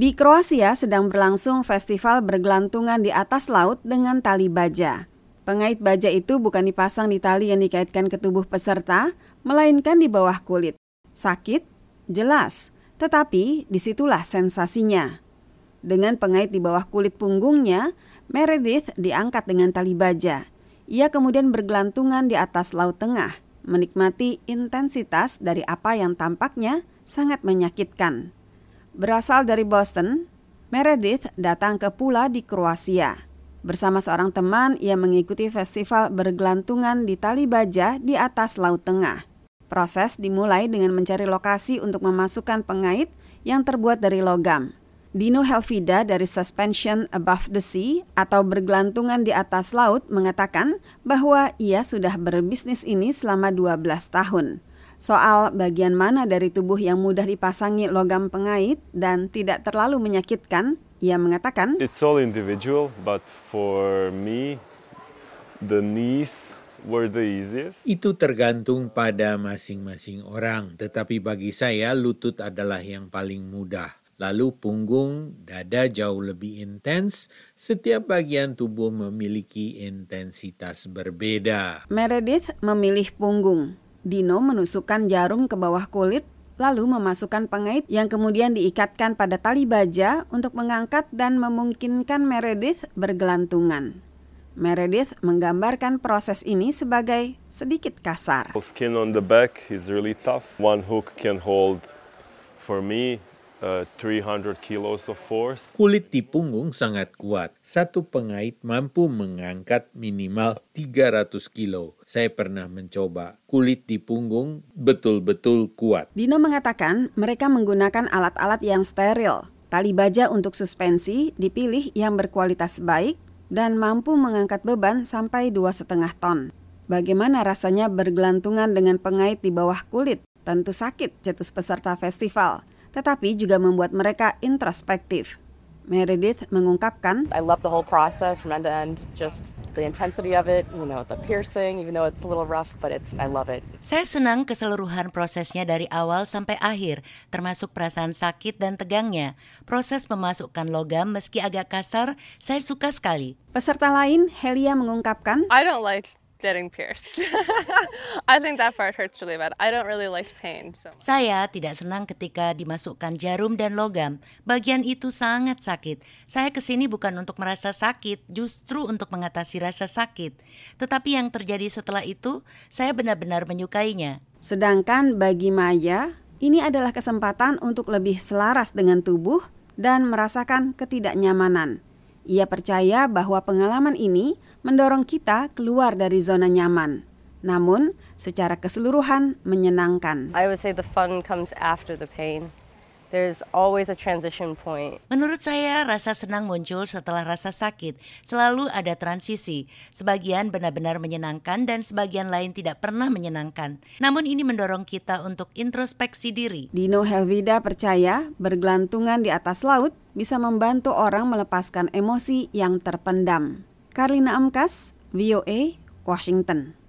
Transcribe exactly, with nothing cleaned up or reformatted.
Di Kroasia sedang berlangsung festival bergelantungan di atas laut dengan tali baja. Pengait baja itu bukan dipasang di tali yang dikaitkan ke tubuh peserta, melainkan di bawah kulit. Sakit? Jelas, tetapi disitulah sensasinya. Dengan pengait di bawah kulit punggungnya, Meredith diangkat dengan tali baja. Ia kemudian bergelantungan di atas laut tengah, menikmati intensitas dari apa yang tampaknya sangat menyakitkan. Berasal dari Boston, Meredith datang ke Pula di Kroasia. Bersama seorang teman, ia mengikuti festival bergelantungan di tali baja di atas laut tengah. Proses dimulai dengan mencari lokasi untuk memasukkan pengait yang terbuat dari logam. Dino Helvida dari Suspension Above the Sea atau bergelantungan di atas laut mengatakan bahwa ia sudah berbisnis ini selama dua belas tahun. Soal bagian mana dari tubuh yang mudah dipasangi logam pengait dan tidak terlalu menyakitkan, ia mengatakan, It's all individual, but for me, the knees were the easiest. Itu tergantung pada masing-masing orang, tetapi bagi saya lutut adalah yang paling mudah. Lalu punggung, dada jauh lebih intens, setiap bagian tubuh memiliki intensitas berbeda. Meredith memilih punggung. Dino menusukkan jarum ke bawah kulit, lalu memasukkan pengait yang kemudian diikatkan pada tali baja untuk mengangkat dan memungkinkan Meredith bergelantungan. Meredith menggambarkan proses ini sebagai sedikit kasar. The skin on the back is really tough. One hook can hold, for me, uh, three hundred kilos of force. Kulit di punggung sangat kuat. Satu pengait mampu mengangkat minimal tiga ratus kilo. Saya pernah mencoba. Kulit di punggung betul-betul kuat. Dino mengatakan mereka menggunakan alat-alat yang steril. Tali baja untuk suspensi dipilih yang berkualitas baik dan mampu mengangkat beban sampai dua koma lima ton. Bagaimana rasanya bergelantungan dengan pengait di bawah kulit? Tentu sakit, cetus peserta festival. Tetapi juga membuat mereka introspektif. Meredith mengungkapkan, I love the whole process from end to end, just the intensity of it, you know, the piercing, even though it's a little rough, but it's I love it. Saya senang keseluruhan prosesnya dari awal sampai akhir, termasuk perasaan sakit dan tegangnya. Proses memasukkan logam meski agak kasar, saya suka sekali. Peserta lain, Helia mengungkapkan, I don't like getting pierced. I think that part hurts really bad. I don't really like pain. So. Saya tidak senang ketika dimasukkan jarum dan logam. Bagian itu sangat sakit. Saya kesini bukan untuk merasa sakit, justru untuk mengatasi rasa sakit. Tetapi yang terjadi setelah itu, saya benar-benar menyukainya. Sedangkan bagi Maya, ini adalah kesempatan untuk lebih selaras dengan tubuh dan merasakan ketidaknyamanan. Ia percaya bahwa pengalaman ini mendorong kita keluar dari zona nyaman. Namun, secara keseluruhan menyenangkan. I would say the fun comes after the pain. There's always a transition point. Menurut saya, rasa senang muncul setelah rasa sakit. Selalu ada transisi. Sebagian benar-benar menyenangkan dan sebagian lain tidak pernah menyenangkan. Namun ini mendorong kita untuk introspeksi diri. Dino Helvida percaya bergelantungan di atas laut bisa membantu orang melepaskan emosi yang terpendam. Karlina Amkas, V O A, Washington.